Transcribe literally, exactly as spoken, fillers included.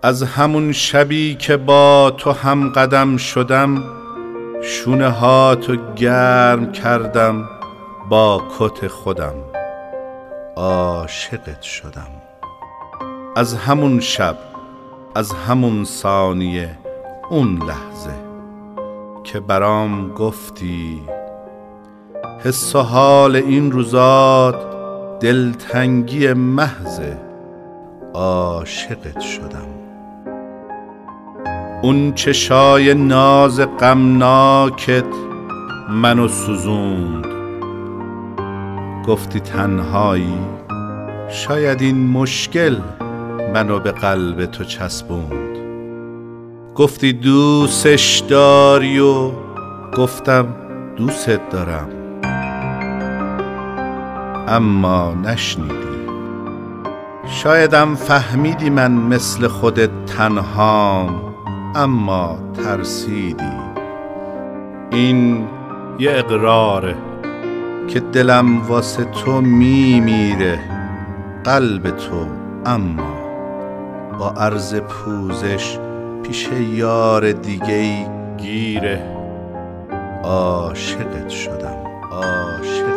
از همون شبی که با تو هم قدم شدم، شونه هاتو گرم کردم با کت خودم، عاشقت شدم. از همون شب، از همون ثانیه، اون لحظه که برام گفتی حس و حال این روزات دلتنگی محضه، عاشقت شدم. اون چشای ناز غمناکت منو سوزوند، گفتی تنهایی، شاید این مشکل منو به قلب تو چسبوند. گفتی دوستش داری و گفتم دوست دارم، اما نشنیدی. شایدم فهمیدی من مثل خودت تنهام، اما ترسیدی. این یه اقراره که دلم واسه تو میمیره، قلب تو اما با عرض پوزش پیش یار دیگه‌ای گیره. عاشقت شدم، عاشق